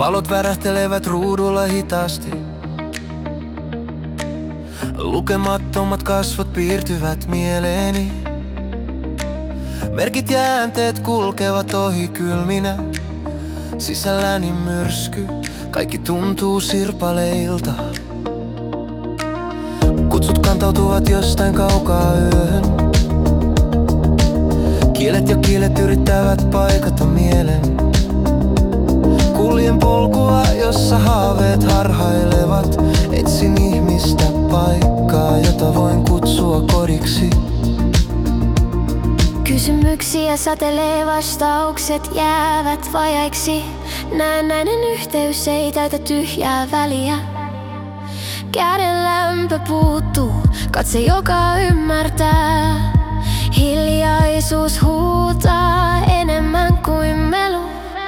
Valot värähtelevät ruudulla hitaasti. Lukemattomat kasvot piirtyvät mieleeni. Merkit ja äänteet kulkevat ohi kylminä. Sisälläni myrsky, kaikki tuntuu sirpaleilta. Kutsut kantautuvat jostain kaukaa yöhön. Kielet ja kielet yrittävät paikata mielen. Kuljen polkua, jossa haaveet harhailevat. Etsin ihmistä, paikkaa, jota voin kutsua kodiksi. Kysymyksiä satelee, vastaukset jäävät vajaiksi. Näennäinen yhteys ei täytä tyhjää väliä. Käden lämpö puuttuu, katse joka ymmärtää. Hiljaisuus huutaa enemmän kuin melu.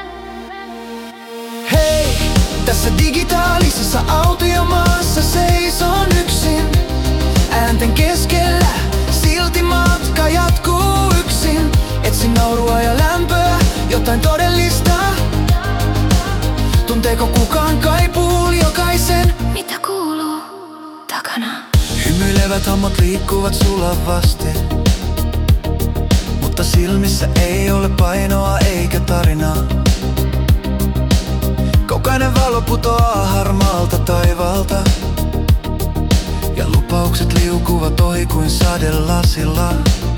Hei, tässä digitaalisessa autiomaassa seison yksin. Äänten keskellä, silti matka jatkuu yksin. Etsin naurua ja lämpöä, jotain todellista. Tunteeko kukaan kaipuun jokaisen? Mitä kuuluu takana? Hymyilevät hammot liikkuvat sulavasti, mutta silmissä ei ole painoa eikä tarinaa. Kaukainen valo putoaa harmaalta taivaalta, ja lupaukset liukuvat ohi kuin sadelasilla.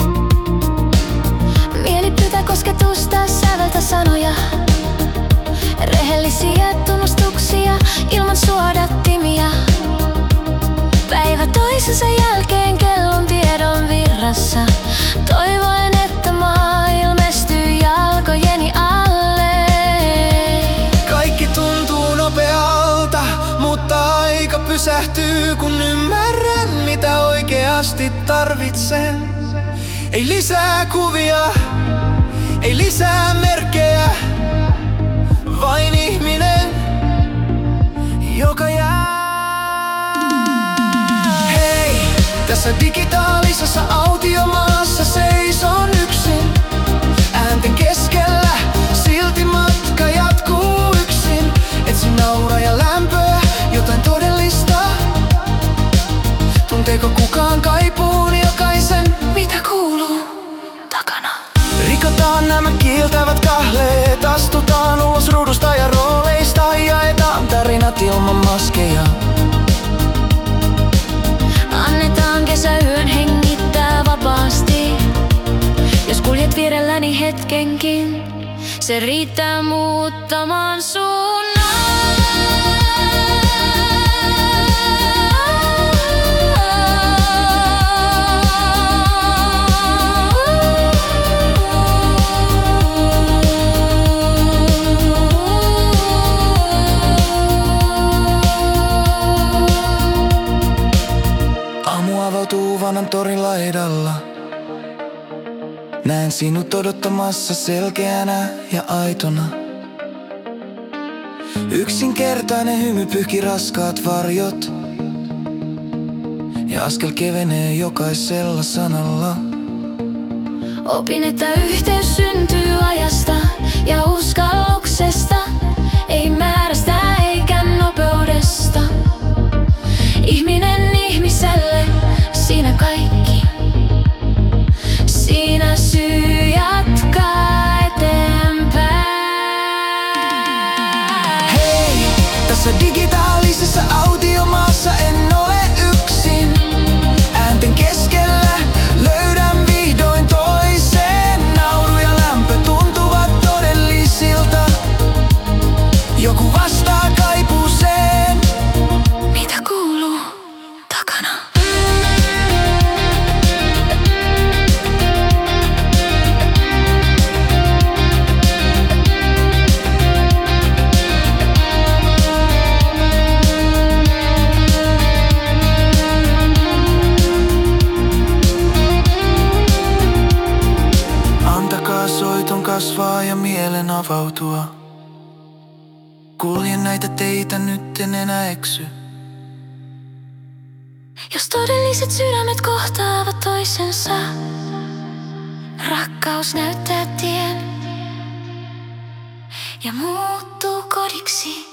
Mieli pyytää kosketusta, säveltä sanoja. Rehellisiä tunnustuksia ilman suodattimia. Päivä toisensa jälkeen kellon tiedon virrassa. Toivoen, että maa ilmestyy jalkojeni alle. Kaikki tuntuu nopealta, mutta aika pysähtyy, kun ymmärrän, mitä oikeasti tarvitsen. Ei lisää kuvia, ei lisää merkkejä, vain ihminen, joka jää. Hei, tässä digitaalisessa autiomaassa seison yksin. Äänten keskellä, silti matka jatkuu yksin. Etsin nauraa ja lämpöä, jotain todellista. Tunteeko kukaan kaipuun jokaisen? Mitä kuuluu takana? Rikotaan nämä kiiltävät kahleet, astutaan ulos ruudusta ja rooleista. Jaetaan tarinat ilman maskeja. Annetaan kesäyön hengittää vapaasti. Jos kuljet vierelläni hetkenkin, se riittää muuttamaan suunnan. Aamu avautuu vanhan torin laidalla. Näen sinut odottamassa selkeänä ja aitona. Yksinkertainen hymy pyyhki raskaat varjot, ja askel kevenee jokaisella sanalla. Opin, että yhteys syntyy ajasta ja uskalluksesta, ei määrästä eikä nopeudesta. Ihminen ihmiselle, siinä kaikki. Siinä syy jatkaa eteenpäin. Hei, tässä digitaalisessa audiomaassa en ole yksin. Äänten keskellä löydän vihdoin toisen. Nauru ja lämpö tuntuvat todellisilta. Joku vastaa kaipuuseen. Mitä kuuluu takana? Antakaa soiton kasvaa ja mielen avautua. Kuljen näitä teitä, nyt en enää eksy. Jos todelliset sydämet kohtaavat toisensa, rakkaus näyttää tien ja muuttuu kodiksi.